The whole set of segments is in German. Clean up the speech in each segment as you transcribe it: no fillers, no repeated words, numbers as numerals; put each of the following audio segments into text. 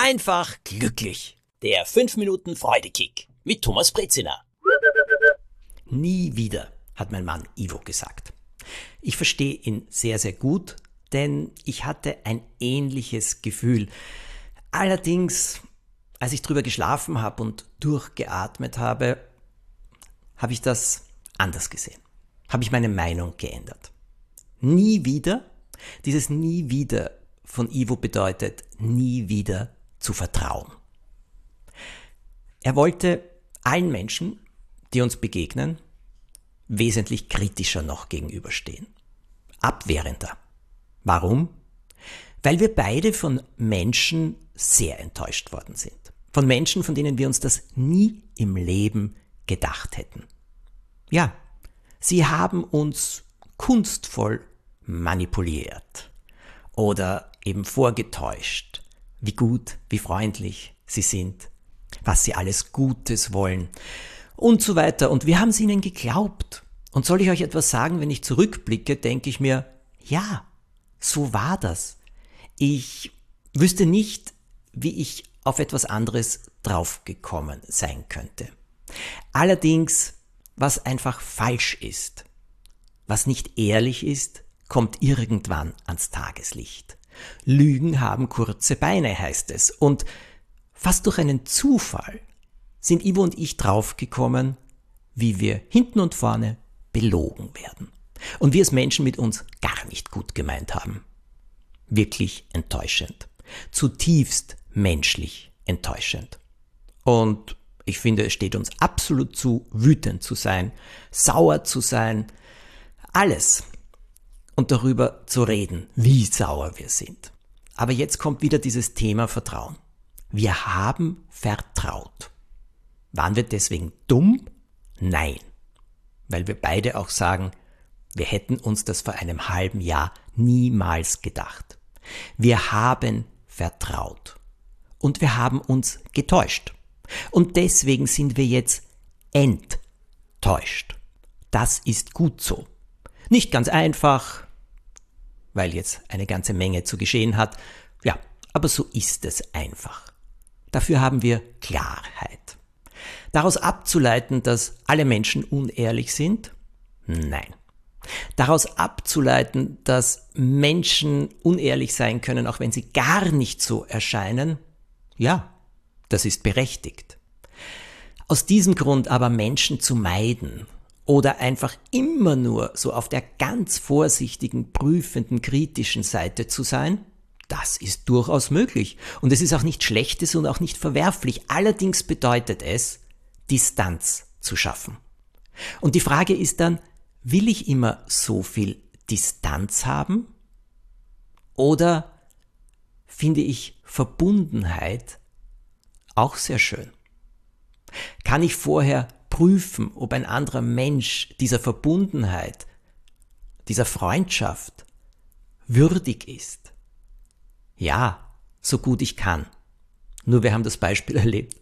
einfach glücklich. Der 5 Minuten Freudekick mit Thomas Brezina. Nie wieder, hat mein Mann Ivo gesagt. Ich verstehe ihn sehr, sehr gut, denn ich hatte ein ähnliches Gefühl. Allerdings, als ich drüber geschlafen habe und durchgeatmet habe, habe ich das anders gesehen. Habe ich meine Meinung geändert. Nie wieder, dieses nie wieder von Ivo bedeutet nie wieder zu vertrauen. Er wollte allen Menschen, die uns begegnen, wesentlich kritischer noch gegenüberstehen. Abwehrender. Warum? Weil wir beide von Menschen sehr enttäuscht worden sind. Von Menschen, von denen wir uns das nie im Leben gedacht hätten. Ja, sie haben uns kunstvoll manipuliert oder eben vorgetäuscht, wie gut, wie freundlich sie sind, was sie alles Gutes wollen und so weiter. Und wir haben es ihnen geglaubt. Und soll ich euch etwas sagen, wenn ich zurückblicke, denke ich mir, ja, so war das. Ich wüsste nicht, wie ich auf etwas anderes draufgekommen sein könnte. Allerdings, was einfach falsch ist, was nicht ehrlich ist, kommt irgendwann ans Tageslicht. Lügen haben kurze Beine, heißt es. Und fast durch einen Zufall sind Ivo und ich draufgekommen, wie wir hinten und vorne belogen werden. Und wie es Menschen mit uns gar nicht gut gemeint haben. Wirklich enttäuschend. Zutiefst menschlich enttäuschend. Und ich finde, es steht uns absolut zu, wütend zu sein, sauer zu sein, alles. Und darüber zu reden, wie sauer wir sind. Aber jetzt kommt wieder dieses Thema Vertrauen. Wir haben vertraut. Waren wir deswegen dumm? Nein. Weil wir beide auch sagen, wir hätten uns das vor einem halben Jahr niemals gedacht. Wir haben vertraut. Und wir haben uns getäuscht. Und deswegen sind wir jetzt enttäuscht. Das ist gut so. Nicht ganz einfach, weil jetzt eine ganze Menge zu geschehen hat. Ja, aber so ist es einfach. Dafür haben wir Klarheit. Daraus abzuleiten, dass alle Menschen unehrlich sind? Nein. Daraus abzuleiten, dass Menschen unehrlich sein können, auch wenn sie gar nicht so erscheinen? Ja, das ist berechtigt. Aus diesem Grund aber Menschen zu meiden oder einfach immer nur so auf der ganz vorsichtigen, prüfenden, kritischen Seite zu sein, das ist durchaus möglich. Und es ist auch nicht Schlechtes und auch nicht verwerflich. Allerdings bedeutet es, Distanz zu schaffen. Und die Frage ist dann, will ich immer so viel Distanz haben? Oder finde ich Verbundenheit auch sehr schön? Kann ich vorher prüfen, ob ein anderer Mensch dieser Verbundenheit, dieser Freundschaft würdig ist? Ja, so gut ich kann. Nur wir haben das Beispiel erlebt,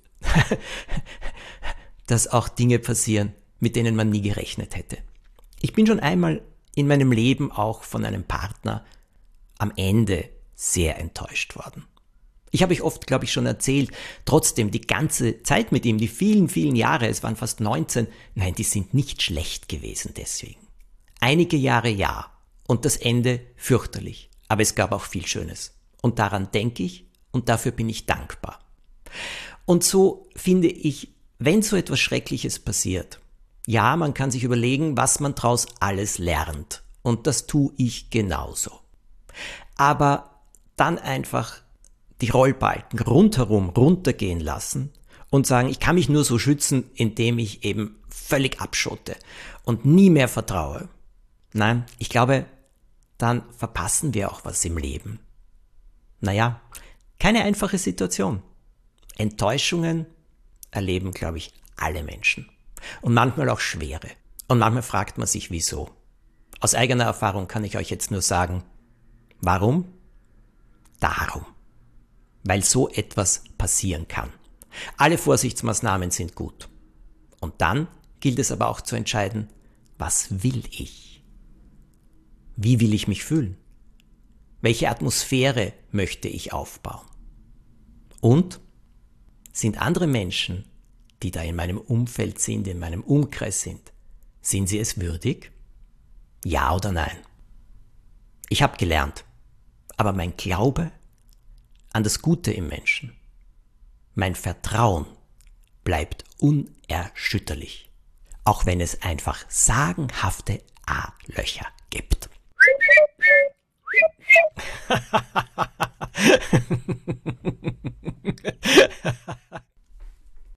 dass auch Dinge passieren, mit denen man nie gerechnet hätte. Ich bin schon einmal in meinem Leben auch von einem Partner am Ende sehr enttäuscht worden. Ich habe euch oft, glaube ich, schon erzählt, trotzdem die ganze Zeit mit ihm, die vielen, vielen Jahre, es waren fast 19, nein, die sind nicht schlecht gewesen deswegen. Einige Jahre ja und das Ende fürchterlich, aber es gab auch viel Schönes. Und daran denke ich und dafür bin ich dankbar. Und so finde ich, wenn so etwas Schreckliches passiert, ja, man kann sich überlegen, was man daraus alles lernt. Und das tue ich genauso. Aber dann einfach die Rollbalken rundherum runtergehen lassen und sagen, ich kann mich nur so schützen, indem ich eben völlig abschotte und nie mehr vertraue. Nein, ich glaube, dann verpassen wir auch was im Leben. Naja, keine einfache Situation. Enttäuschungen erleben, glaube ich, alle Menschen. Und manchmal auch schwere. Und manchmal fragt man sich, wieso. Aus eigener Erfahrung kann ich euch jetzt nur sagen, warum? Darum. Weil so etwas passieren kann. Alle Vorsichtsmaßnahmen sind gut. Und dann gilt es aber auch zu entscheiden, was will ich? Wie will ich mich fühlen? Welche Atmosphäre möchte ich aufbauen? Und sind andere Menschen, die da in meinem Umfeld sind, in meinem Umkreis sind sie es würdig? Ja oder nein? Ich habe gelernt, aber mein Glaube an das Gute im Menschen, mein Vertrauen bleibt unerschütterlich, auch wenn es einfach sagenhafte A-Löcher gibt.